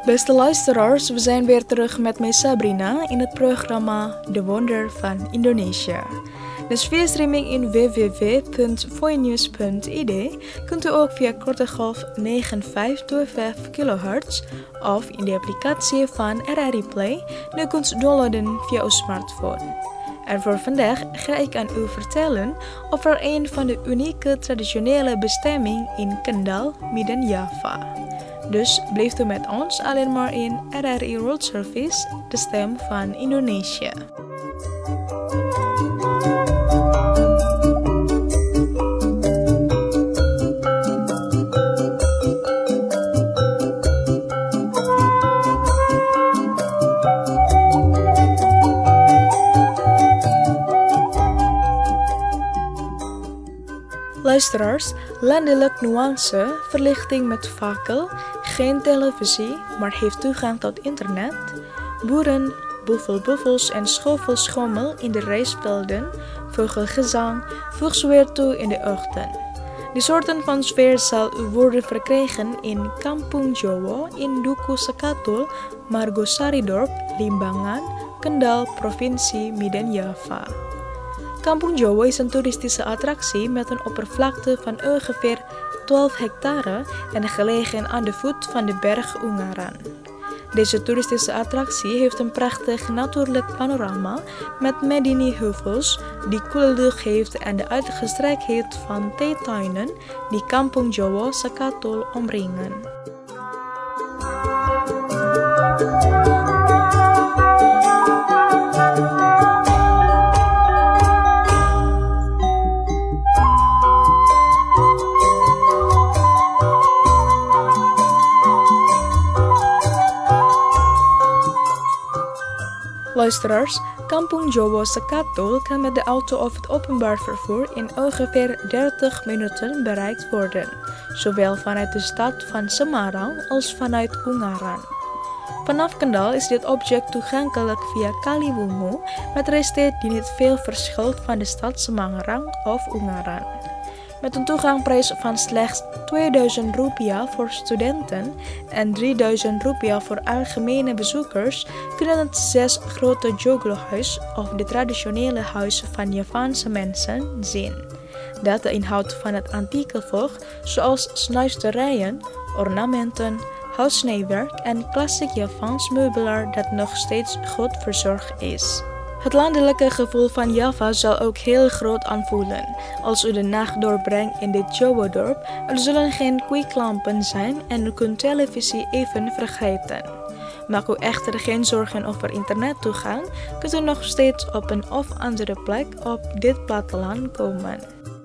Beste luisteraars, we zijn weer terug met mij Sabrina in het programma De Wonder van Indonesië. Dus via streaming in www.voinews.id kunt u ook via korte golf 9525 kHz of in de applicatie van RRI Play nu kunt downloaden via uw smartphone. En voor vandaag ga ik aan u vertellen over een van de unieke traditionele bestemmingen in Kendal, Midden-Java. Dus blijft u met ons alleen maar in RRI World Service, de stem van Indonesië. Luisteraars, landelijk nuance, verlichting met fakkel, geen televisie, maar heeft toegang tot internet, boeren, buffels en schoffelschommel in de rijstvelden, vogelgezang, voegt weer toe in de ochtend. Die soorten van sfeer zal u worden verkrijgen in Kampung Jowo in Duku Sekatul, Margosaridorp, Limbangan, Kendal, provincie Midden-Java. Kampung Jowo is een toeristische attractie met een oppervlakte van ongeveer 12 hectare en gelegen aan de voet van de berg Ungaran. Deze toeristische attractie heeft een prachtig natuurlijk panorama met Medini-heuvels die koele lucht heeft en de uitgestrektheid van theetuinen die Kampung Jowo Sekatul omringen. Luisteraars, Kampung Jowo Sekatul kan met de auto of het openbaar vervoer in ongeveer 30 minuten bereikt worden, zowel vanuit de stad van Semarang als vanuit Ungaran. Vanaf Kendal is dit object toegankelijk via Kaliwungu met reistijd die niet veel verschilt van de stad Semarang of Ungaran. Met een toegangprijs van slechts 2000 rupiah voor studenten en 3000 rupiah voor algemene bezoekers kunnen het 6 grote Joglo-huis of de traditionele huizen van Javaanse mensen zien, dat de inhoud van het antieke volk, zoals snuisterijen, ornamenten, houtsnijwerk en klassiek Javaans meubelaar dat nog steeds goed verzorgd is. Het landelijke gevoel van Java zal ook heel groot aanvoelen. Als u de nacht doorbrengt in dit Jowo-dorp, er zullen geen kwiklampen zijn en u kunt televisie even vergeten. Maak u echter geen zorgen over internettoegang, kunt u nog steeds op een of andere plek op dit platteland komen.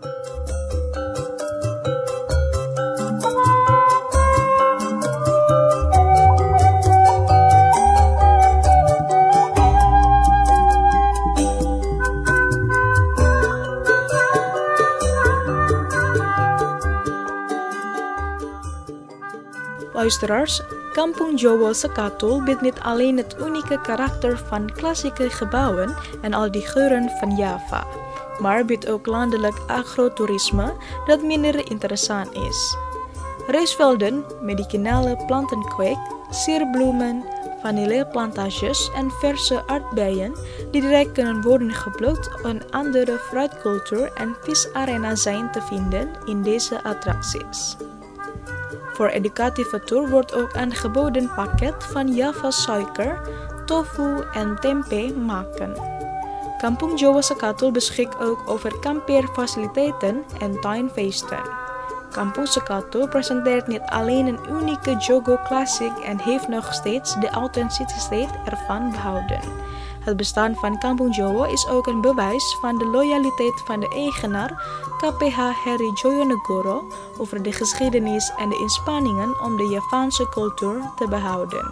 Luisteraars, Kampung Jowo Sekatul biedt niet alleen het unieke karakter van klassieke gebouwen en al die geuren van Java, maar biedt ook landelijk agrotourisme dat minder interessant is. Rijstvelden, medicinale plantenkweek, sierbloemen, vanilleplantages en verse aardbeien die direct kunnen worden geplukt en andere fruitcultuur en visarena zijn te vinden in deze attracties. Voor educatieve tour wordt ook aangeboden pakket van Java suiker, tofu en tempeh maken. Kampung Jowo Sekatul beschikt ook over kampeerfaciliteiten en tuinfeesten. Kampung Sekatul presenteert niet alleen een unieke Jogo Classic en heeft nog steeds de authenticiteit ervan behouden. Het bestaan van Kampung Jowo is ook een bewijs van de loyaliteit van de eigenaar KPH Heri Joyonegoro over de geschiedenis en de inspanningen om de Javaanse cultuur te behouden.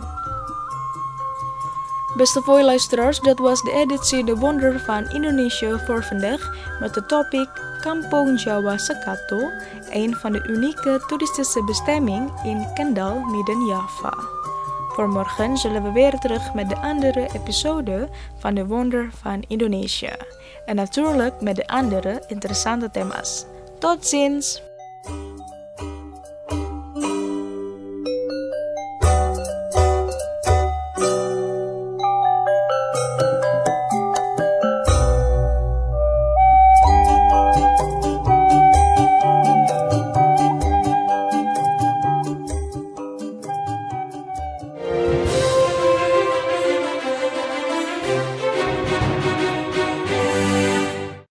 Beste luisteraars, dat was de editie De Wonder van Indonesië voor vandaag met de topic Kampung Jowo Sekatul, een van de unieke toeristische bestemmingen in Kendal, Midden-Java. Voor morgen zullen we weer terug met de andere episode van De Wonder van Indonesië. En natuurlijk met de andere interessante thema's. Tot ziens!